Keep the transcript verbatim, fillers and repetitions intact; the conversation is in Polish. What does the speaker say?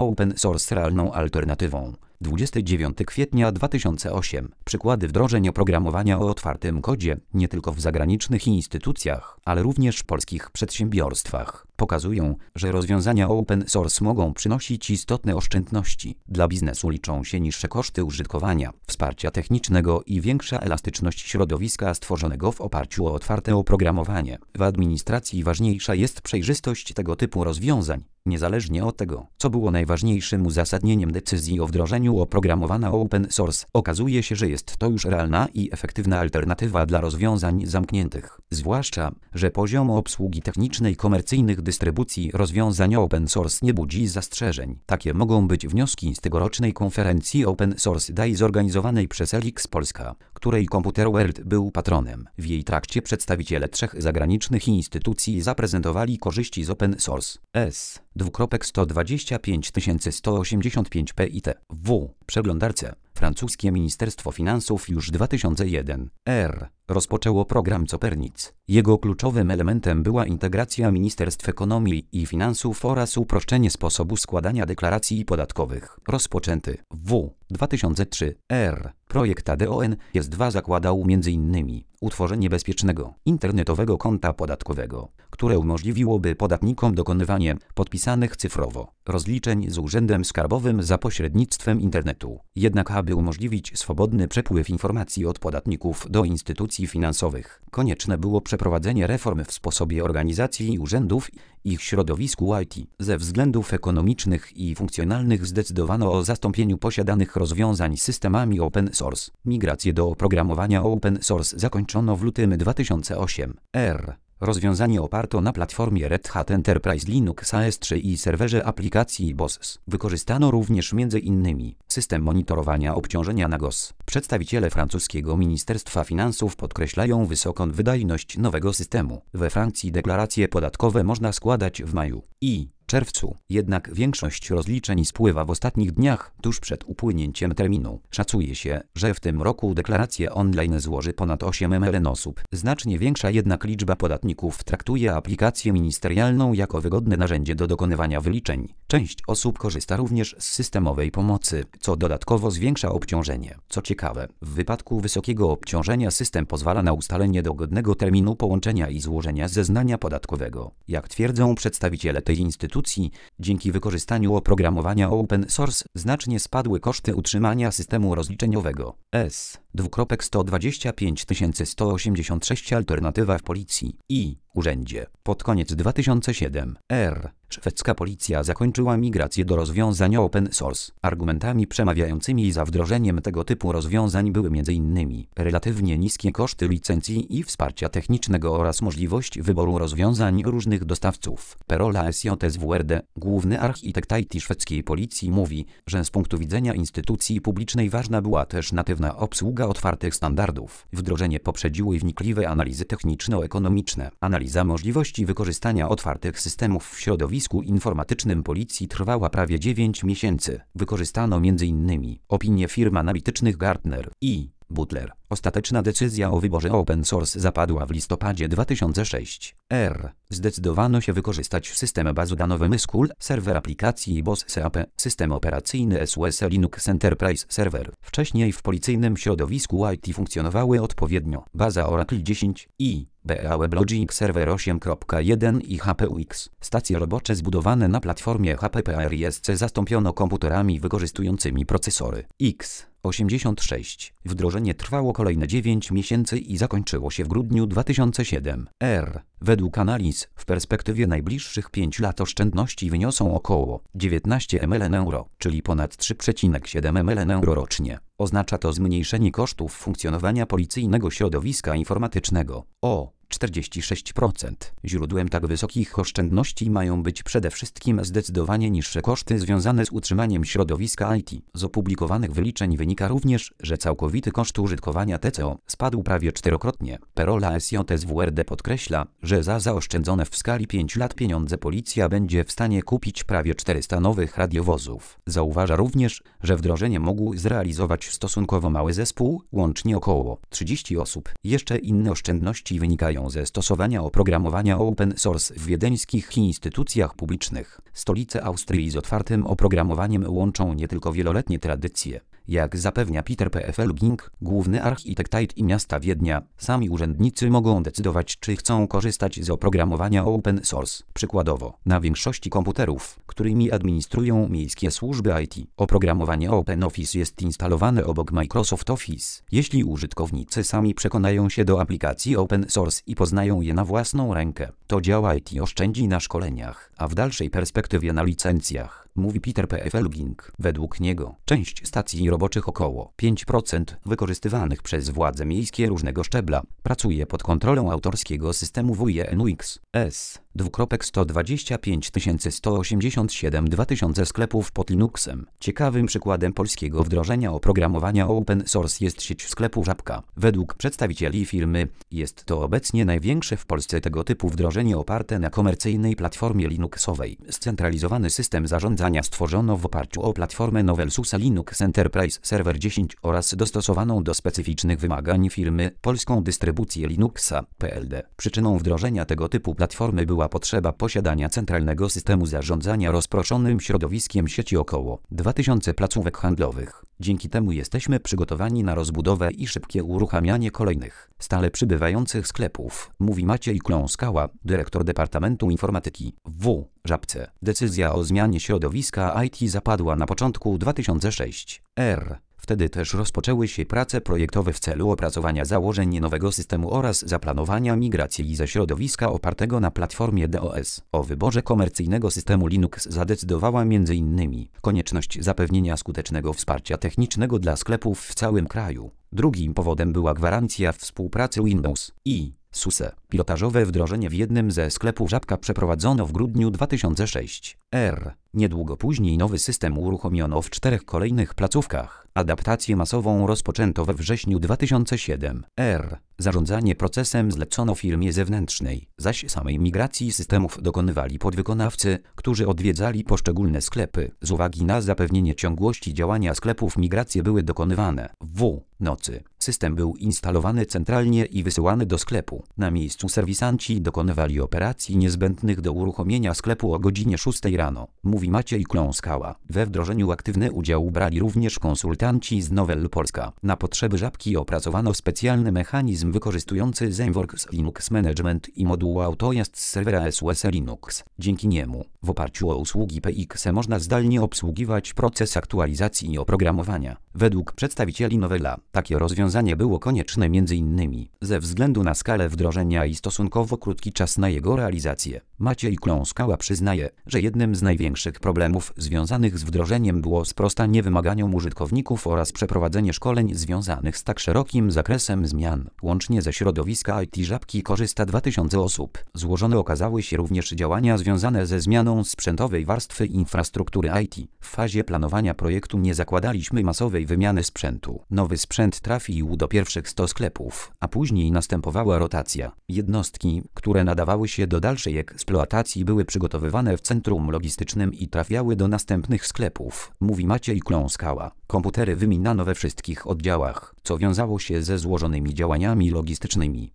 Open source realną alternatywą. dwudziestego dziewiątego kwietnia dwa tysiące ósmego. Przykłady wdrożeń oprogramowania o otwartym kodzie, nie tylko w zagranicznych instytucjach, ale również w polskich przedsiębiorstwach, pokazują, że rozwiązania open source mogą przynosić istotne oszczędności. Dla biznesu liczą się niższe koszty użytkowania, wsparcia technicznego i większa elastyczność środowiska stworzonego w oparciu o otwarte oprogramowanie. W administracji ważniejsza jest przejrzystość tego typu rozwiązań, niezależnie od tego, co było najważniejszym uzasadnieniem decyzji o wdrożeniu oprogramowania open source. Okazuje się, że jest to już realna i efektywna alternatywa dla rozwiązań zamkniętych. Zwłaszcza, że poziom obsługi technicznej komercyjnych dystrybucji rozwiązań open source nie budzi zastrzeżeń. Takie mogą być wnioski z tegorocznej konferencji Open Source Day zorganizowanej przez Elix Polska, której Computer World był patronem. W jej trakcie przedstawiciele trzech zagranicznych instytucji zaprezentowali korzyści z open source. S. sto dwadzieścia pięć tysięcy sto osiemdziesiąt pięć P I T W. Przeglądarce. Francuskie Ministerstwo Finansów już dwa tysiące jeden R. rozpoczęło program Copernic. Jego kluczowym elementem była integracja Ministerstw Ekonomii i Finansów oraz uproszczenie sposobu składania deklaracji podatkowych. Rozpoczęty w dwa tysiące trzy R. Projekt A D O N S dwa zakładał między innymi utworzenie bezpiecznego, internetowego konta podatkowego, które umożliwiłoby podatnikom dokonywanie podpisanych cyfrowo rozliczeń z Urzędem Skarbowym za pośrednictwem internetu. Jednak aby umożliwić swobodny przepływ informacji od podatników do instytucji finansowych, konieczne było przeprowadzenie reform w sposobie organizacji urzędów i ich środowisku I T. Ze względów ekonomicznych i funkcjonalnych zdecydowano o zastąpieniu posiadanych rozwiązań systemami open source. Migrację do oprogramowania open source zakończono w lutym dwa tysiące ósmego R. Rozwiązanie oparto na platformie Red Hat Enterprise Linux A S trzy i serwerze aplikacji B O S S. Wykorzystano również między innymi system monitorowania obciążenia na G O S. Przedstawiciele francuskiego Ministerstwa Finansów podkreślają wysoką wydajność nowego systemu. We Francji deklaracje podatkowe można składać w maju i czerwcu, jednak większość rozliczeń spływa w ostatnich dniach, tuż przed upłynięciem terminu. Szacuje się, że w tym roku deklaracje online złoży ponad osiem milionów osób. Znacznie większa jednak liczba podatników traktuje aplikację ministerialną jako wygodne narzędzie do dokonywania wyliczeń. Część osób korzysta również z systemowej pomocy, co dodatkowo zwiększa obciążenie. Co ciekawe, w wypadku wysokiego obciążenia system pozwala na ustalenie dogodnego terminu połączenia i złożenia zeznania podatkowego. Jak twierdzą przedstawiciele tej instytucji, dzięki wykorzystaniu oprogramowania open source znacznie spadły koszty utrzymania systemu rozliczeniowego. S. sto dwadzieścia pięć tysięcy sto osiemdziesiąt sześć Alternatywa w Policji i Urzędzie. Pod koniec dwa tysiące siódmego R. Szwedzka policja zakończyła migrację do rozwiązań open source. Argumentami przemawiającymi za wdrożeniem tego typu rozwiązań były między innymi relatywnie niskie koszty licencji i wsparcia technicznego oraz możliwość wyboru rozwiązań różnych dostawców. Perola S J S W R D, główny architekt I T szwedzkiej policji, mówi, że z punktu widzenia instytucji publicznej ważna była też natywna obsługa otwartych standardów. Wdrożenie poprzedziły wnikliwe analizy techniczno-ekonomiczne. Analiza możliwości wykorzystania otwartych systemów w środowisku informatycznym policji trwała prawie dziewięć miesięcy. Wykorzystano między innymi opinie firm analitycznych Gartner i Butler. Ostateczna decyzja o wyborze open source zapadła w listopadzie dwa tysiące szóstego R. Zdecydowano się wykorzystać system bazodanowy M S Q L, serwer aplikacji B O S S A P, system operacyjny S U S E Linux Enterprise Server. Wcześniej w policyjnym środowisku I T funkcjonowały odpowiednio baza Oracle dziesięć i B A WebLogic Server osiem kropka jeden i H P U X. Stacje robocze zbudowane na platformie H P P R I S C zastąpiono komputerami wykorzystującymi procesory X osiemdziesiąt sześć. Wdrożenie trwało kolejne dziewięć miesięcy i zakończyło się w grudniu dwa tysiące siódmego R. Według analiz w perspektywie najbliższych pięciu lat oszczędności wyniosą około dziewiętnaście milionów euro, czyli ponad trzy przecinek siedem milionów euro rocznie. Oznacza to zmniejszenie kosztów funkcjonowania policyjnego środowiska informatycznego o czterdzieści sześć procent. Źródłem tak wysokich oszczędności mają być przede wszystkim zdecydowanie niższe koszty związane z utrzymaniem środowiska I T. Z opublikowanych wyliczeń wynika również, że całkowity koszt użytkowania T C O spadł prawie czterokrotnie. Perola S J S W R D podkreśla, że za zaoszczędzone w skali pięciu lat pieniądze policja będzie w stanie kupić prawie czterysta nowych radiowozów. Zauważa również, że wdrożenie mógł zrealizować stosunkowo mały zespół, łącznie około trzydziestu osób. Jeszcze inne oszczędności wynikają rezygnują ze stosowania oprogramowania open source w wiedeńskich instytucjach publicznych. Stolice Austrii z otwartym oprogramowaniem łączą nie tylko wieloletnie tradycje. Jak zapewnia Peter Pfeffel-Ging, główny architekt I T miasta Wiednia, sami urzędnicy mogą decydować, czy chcą korzystać z oprogramowania open source. Przykładowo, na większości komputerów, którymi administrują miejskie służby I T, oprogramowanie OpenOffice jest instalowane obok Microsoft Office. Jeśli użytkownicy sami przekonają się do aplikacji open source i poznają je na własną rękę, to dział I T oszczędzi na szkoleniach, a w dalszej perspektywie na licencjach, mówi Peter Pfeffel-Ging. Według niego część stacji roboczych, około pięć procent wykorzystywanych przez władze miejskie różnego szczebla, pracuje pod kontrolą autorskiego systemu W I E N U X S. sto dwadzieścia pięć tysięcy sto osiemdziesiąt siedem dwa tysiące sklepów pod Linuxem. Ciekawym przykładem polskiego wdrożenia oprogramowania open source jest sieć sklepu Żabka. Według przedstawicieli firmy jest to obecnie największe w Polsce tego typu wdrożenie oparte na komercyjnej platformie Linuxowej. Scentralizowany system zarządzania stworzono w oparciu o platformę Novell SUSE Linux Enterprise Server dziesięć oraz dostosowaną do specyficznych wymagań firmy polską dystrybucję Linuxa P L D. Przyczyną wdrożenia tego typu platformy była potrzeba posiadania centralnego systemu zarządzania rozproszonym środowiskiem sieci około dwa tysiące placówek handlowych. Dzięki temu jesteśmy przygotowani na rozbudowę i szybkie uruchamianie kolejnych, stale przybywających sklepów, mówi Maciej Kląskała, dyrektor Departamentu Informatyki w Żabce. Decyzja o zmianie środowiska I T zapadła na początku dwa tysiące szóstego roku. Wtedy też rozpoczęły się prace projektowe w celu opracowania założeń nowego systemu oraz zaplanowania migracji ze środowiska opartego na platformie D O S. O wyborze komercyjnego systemu Linux zadecydowała między innymi konieczność zapewnienia skutecznego wsparcia technicznego dla sklepów w całym kraju. Drugim powodem była gwarancja współpracy Windows i SUSE. Pilotażowe wdrożenie w jednym ze sklepów Żabka przeprowadzono w grudniu dwa tysiące szóstego roku. Niedługo później nowy system uruchomiono w czterech kolejnych placówkach. Adaptację masową rozpoczęto we wrześniu dwa tysiące siódmego roku. Zarządzanie procesem zlecono firmie zewnętrznej, zaś samej migracji systemów dokonywali podwykonawcy, którzy odwiedzali poszczególne sklepy. Z uwagi na zapewnienie ciągłości działania sklepów migracje były dokonywane w nocy. System był instalowany centralnie i wysyłany do sklepu. Na miejscu serwisanci dokonywali operacji niezbędnych do uruchomienia sklepu o godzinie szóstej rano, mówi Maciej Kląskała. We wdrożeniu aktywny udział brali również konsultanci z Novell Polska. Na potrzeby Żabki opracowano specjalny mechanizm wykorzystujący Zenworks Linux Management i moduł Autojazd z serwera S U S E Linux. Dzięki niemu, w oparciu o usługi P X E można zdalnie obsługiwać proces aktualizacji oprogramowania. Według przedstawicieli Novella, takie rozwiązanie było konieczne między innymi ze względu na skalę wdrożenia i stosunkowo krótki czas na jego realizację. Maciej Kląskała przyznaje, że jednym z największych problemów związanych z wdrożeniem było sprostanie wymaganiom użytkowników oraz przeprowadzenie szkoleń związanych z tak szerokim zakresem zmian. Łącznie ze środowiska I T Żabki korzysta dwa tysiące osób. Złożone okazały się również działania związane ze zmianą sprzętowej warstwy infrastruktury I T. W fazie planowania projektu nie zakładaliśmy masowej wymiany sprzętu. Nowy sprzęt trafił do pierwszych stu sklepów, a później następowała rotacja. Jednostki, które nadawały się do dalszej eksploatacji, były przygotowywane w centrum logistycznym i trafiały do następnych sklepów, mówi Maciej Kląskała. Komputery wymieniano we wszystkich oddziałach, co wiązało się ze złożonymi działaniami logistycznymi.